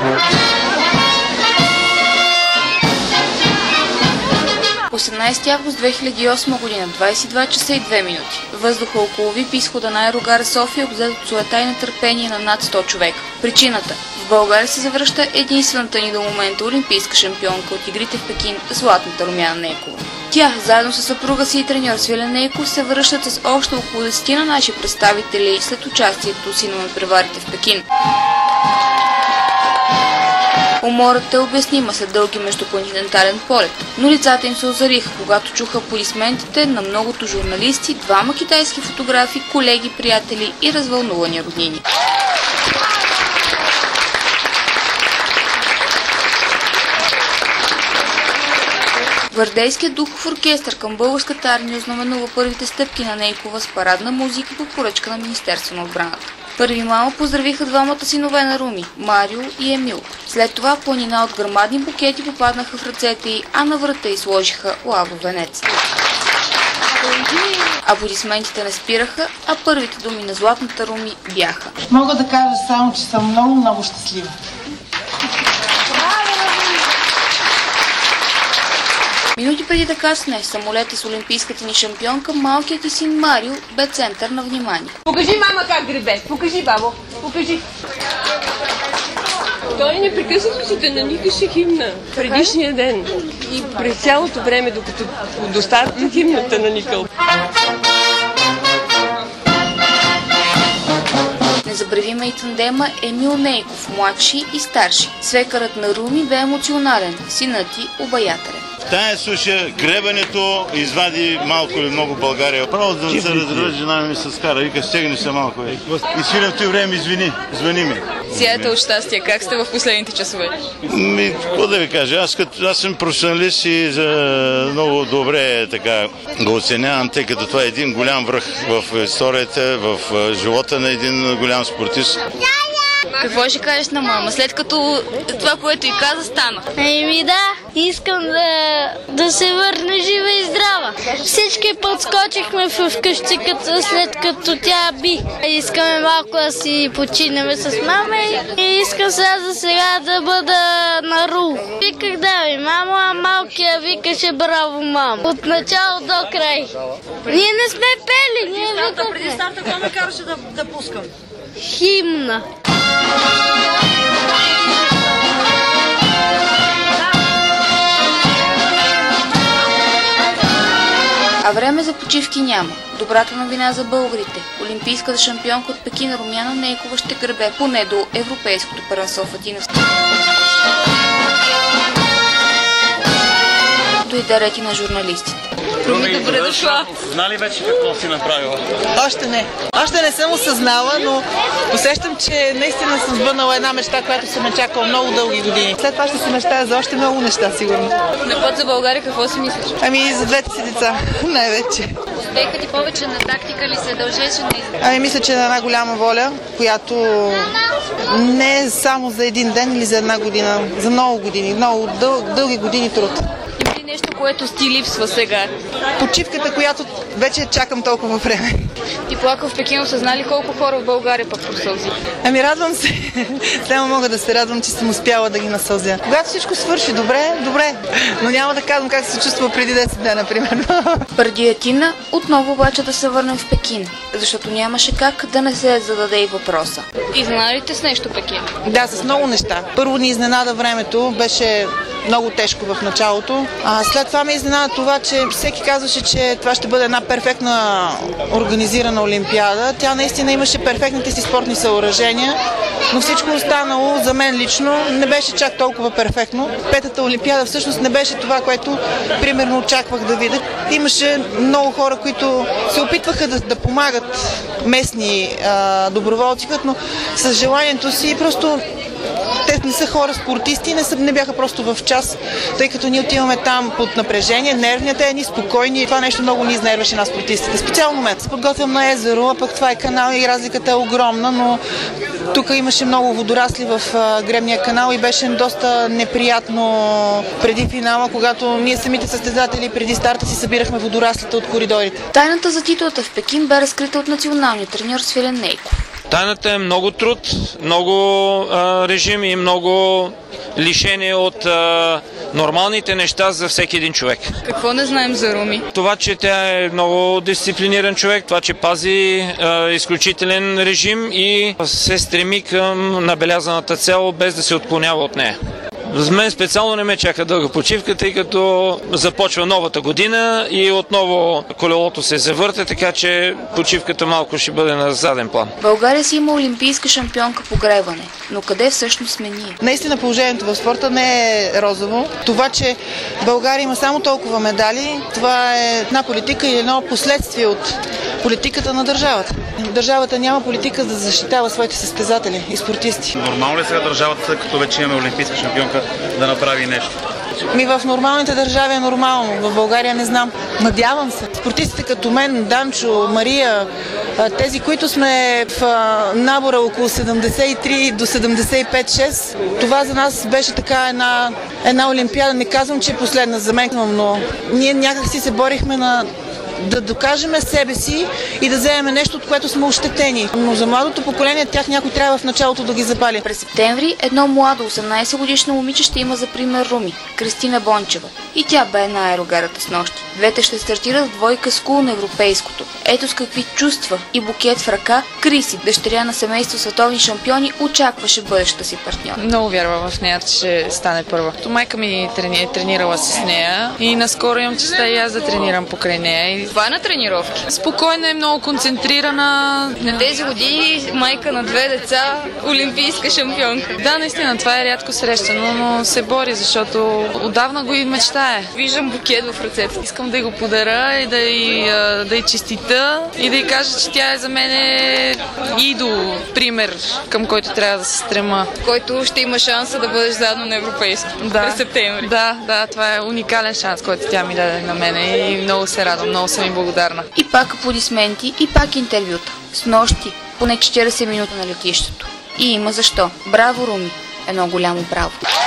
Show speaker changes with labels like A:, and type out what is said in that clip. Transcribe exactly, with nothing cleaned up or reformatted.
A: осемнадесети август две хиляди и осма година, двадесет и два часа и две минути. Въздуха около ВИП изхода на Аерогара София е обзет от суета и нетърпение на над сто човека. Причината? В България се завръща единствената ни до момента олимпийска шампионка от игрите в Пекин, златната Румяна Нейкова. Тя, заедно с съпруга си и треньор Свилен Нейков, се връщат с още около десетина наши представители след участието си на надпреварите в Пекин. Уморът е обяснима след дълги междуконтинентален полет, но лицата им се озариха, когато чуха аплодисментите на многото журналисти, двама китайски фотографи, колеги, приятели и развълнувани роднини. Гвардейският духов оркестър към българската армия ознаменува първите стъпки на Нейкова с парадна музика по поръчка на Министерство на отбраната. Първи мамо поздравиха двамата синове на Руми – Марио и Емил. След това планина от грамадни букети попаднаха в ръцете й, а на врата й сложиха лавов венец. Аплодисментите не спираха, а първите думи на златната Руми бяха:
B: мога да кажа само, че съм много, много щастлива.
A: Минути преди да кацне самолета с олимпийската ни шампионка, малкият и син Марио бе център на внимание.
C: Покажи мама как гребе. Покажи, бабо. Покажи. Той непрекъснато си те наникаше химна предишния ден. И през цялото време, докато достатъчно химната наникал.
A: Незабравима и тандема Емил Нейков, младши и старши. Свекърът на Руми бе емоционален, синът ти обаятелен.
D: В тая суша гребането извади малко или много България. Право да се разрежа, жена ми се скара, вика, стегни се малко. И свиря в това време, извини, звъни ми.
A: Сияте от щастие, как сте в последните часове?
D: Ми, какво да ви кажа, аз, като, аз съм професионалист и за много добре така го оценявам, тъй като това е един голям връх в историята, в живота на един голям спортист.
A: Какво ще кажеш на мама, след като това, което и каза, стана?
E: Еми да, искам да, да се върне жива и здрава. Всички подскочихме вкъщи, като, след като тя би. Искаме малко да си починем с мама и искам сега за сега да бъда на рул. Виках да ми мамо, а малкия викаше браво мамо. От начало до край. Ние не сме пели, ние викахме.
F: Преди старта, какво ме караше да, да пускам?
E: Химна.
A: А време за почивки няма. Добрата новина за българите. Олимпийската шампионка от Пекин Румяна Нейкова ще гребе поне до Европейското първенство в Атина. Дойде рети на журналистите.
F: Руми, добре дошла.
D: Знали вече какво си направила?
B: Още не. Още не съм осъзнала, но усещам, че наистина съм сбъднала една мечта, която съм чакала много дълги години. След това ще се мечтая за още много неща, сигурно.
A: На път за България какво си мислиш?
B: Ами за двете си деца, най-вече.
A: Успеха ти повече на тактика ли се дължеше на избор?
B: Ами мисля, че на една голяма воля, която не е само за един ден или за една година, за много години, много дъл, дълги години труд.
A: Има ли нещо, което ти липсва сега?
B: Почивката, която вече чакам толкова време.
A: Ти плака в Пекин, осъзнали колко хора в България пък просълзи?
B: Ами радвам се. Само мога да се радвам, че съм успяла да ги насълзя. Когато всичко свърши добре, добре. Но няма да казвам как се чувства преди десет дена, например.
A: Преди Атина, отново обаче да се върнем в Пекин, защото нямаше как да не се зададе и въпроса. Изненадите с нещо Пекин?
B: Да, с много неща. Първо ни изненада времето, беше много тежко в началото. А след това ме изненада това, че всеки казваше, че това ще бъде една перфектна организирана олимпиада. Тя наистина имаше перфектните си спортни съоръжения, но всичко останало за мен лично не беше чак толкова перфектно. Петата олимпиада всъщност не беше това, което примерно очаквах да видя. Имаше много хора, които се опитваха да, да помагат местни а, доброволци, но с желанието си просто те не са хора спортисти, не, са, не бяха просто в час, тъй като ние отиваме там под напрежение, нервните, едни спокойни. Това нещо много ни изнерваше на спортистите. Специално мен. Се подготвям на езеро, а пък това е канал и разликата е огромна, но тук имаше много водорасли в а, гребния канал и беше доста неприятно преди финала, когато ние самите състезатели преди старта си събирахме водораслите от коридорите.
A: Тайната за титлата в Пекин бе разкрита от националния треньор Свилен Нейков.
G: Тайната е много труд, много а, режим и много лишение от а, нормалните неща за всеки един човек.
A: Какво не знаем за Руми?
G: Това, че тя е много дисциплиниран човек, това, че пази а, изключителен режим и се стреми към набелязаната цел, без да се отклонява от нея. За мен специално не ме чака дълга почивка, тъй като започва новата година и отново колелото се завърта, така че почивката малко ще бъде на заден план.
A: България си има олимпийска шампионка по гребане, но къде всъщност сме ние?
B: Наистина положението в спорта не е розово. Това, че България има само толкова медали, това е една политика и едно последствие от политиката на държавата. Държавата няма политика да защитава своите състезатели и спортисти.
H: Нормално ли сега държавата, след като вече имаме олимпийска шампионка, да направи нещо?
B: Ми в нормалните държави е нормално, в България не знам. Надявам се. Спортистите като мен, Данчо, Мария, тези, които сме в набора около седемдесет и три до седемдесет и пет шест, това за нас беше така една, една олимпиада. Не казвам, че е последна за мен, но ние някак си се борихме на да докажем себе си и да вземем нещо, от което сме ощетени. Но за младото поколение тях някой трябва в началото да ги запали.
A: През септември едно младо осемнайсет годишно момиче ще има за пример Руми, Кристина Бончева. И тя бе на аерогарата с нощи. Двете ще стартират в двойка с кул на европейското. Ето с какви чувства и букет в ръка Криси, дъщеря на семейство световни шампиони, очакваше бъдещата си партньор.
I: Много вярва в нея, че ще стане първа. Майка ми е тренирала с нея и наскоро имам честа и аз да тренирам покрай нея.
A: Това е на тренировки.
I: Спокойна е, много концентрирана.
A: На тези години майка на две деца, олимпийска шампионка.
I: Да, наистина, това е рядко срещано, но се бори, защото отдавна го и мечтае.
A: Виждам букет в ръцете.
I: Искам да й го подаря и да й, да й честита и да й кажа, че тя е за мен идол, пример, към който трябва да се стрема.
A: Който ще има шанса да бъдеш заедно на европейско
I: да.
A: През септември.
I: Да, да, това е уникален шанс, който тя ми даде на мене и много се радвам, много съм и благодарна.
A: И пак аплодисменти, и пак интервюта. С нощи, поне четирийсет минути на летището. И има защо. Браво, Руми! Едно голямо браво!